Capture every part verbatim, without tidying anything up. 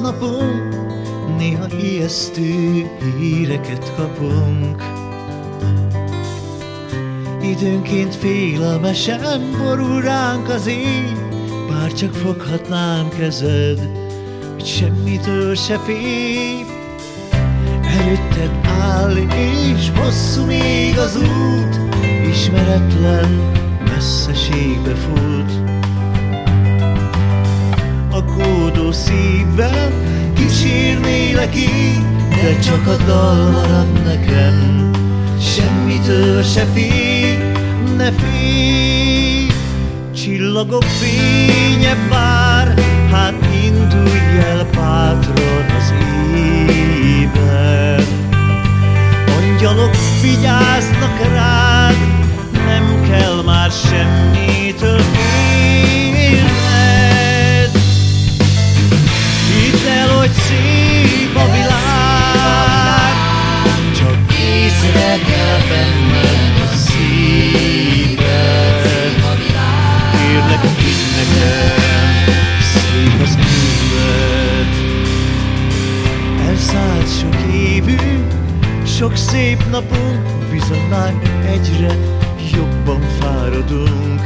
napunk, néha ijesztő híreket kapunk. Időnként félelmesen borul ránk az ég, bár csak foghatnám kezed, hogy semmitől se félj. Előtted áll és hosszú még az út, ismeretlen messzeségbe fut. Aggódó szívvel kísérnélek így, de csak a dal marad nekem, semmitől se félj, ne félj. Csillagok fénye vár, hát indulj el bátran az éjben. Angyalok vigyáznak rád, nem kell már semmitől félned. Hidd el, hogy szép a világ, csak észre kell venned a szíved. Kérlek, hidd nekem, szép az élet. Elszállt sok évünk, sok szép napunk, bizony már egyre jobban fáradunk.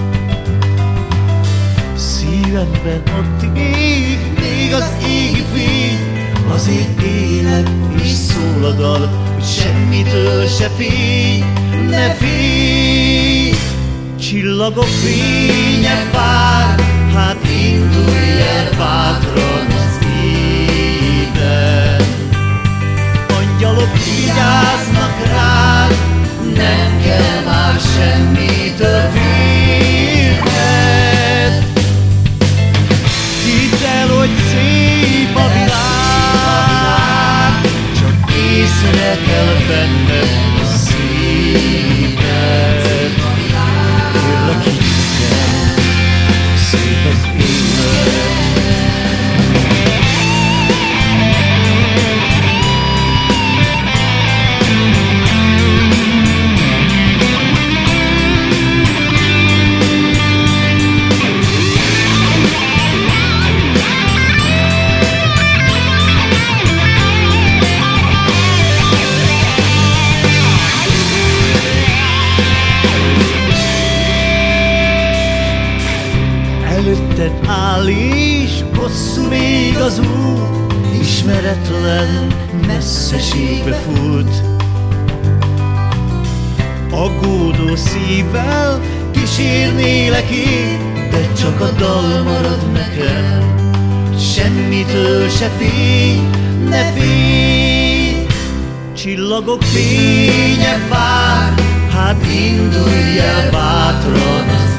Szívemben ott ég még az égi fény, azért élek és szól a dal, hogy semmitől se félj, ne félj. Csillagok fénye vár, hát indulj el bátran az éjben. Angyalok vigyáznak rád, nem kell már semmitől félned. Hidd el, hogy szép a világ, csak észre kell venned a szíved. Kérlek, hidd nekem, szép az élet. Előtted áll és hosszú még az út, ismeretlen messzeségbe fut. Aggódó szívvel kísérnélek én, de csak a dal marad nekem, semmitől se félj, ne félj. Csillagok fénye vár, hát indulj el bátran az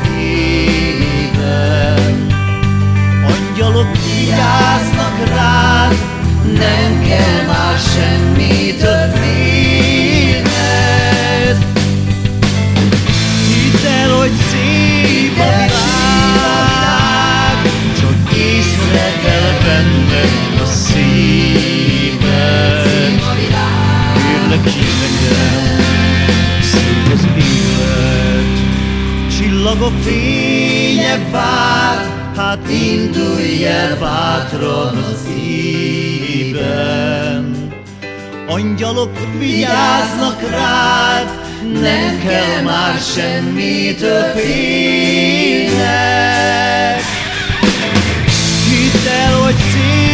éjben. Angyalok vigyáznak rád, nem kell már semmitől félned. Hidd el, hogy szép a világ, csak észre kell venned a szíved. Kérlek, hidd nekem, szép az élet. Csillagok fénye vár, hát indulj el bátran az éjben. Angyalok vigyáznak rád, nem kell már semmitől félned. Hidd el, hogy szép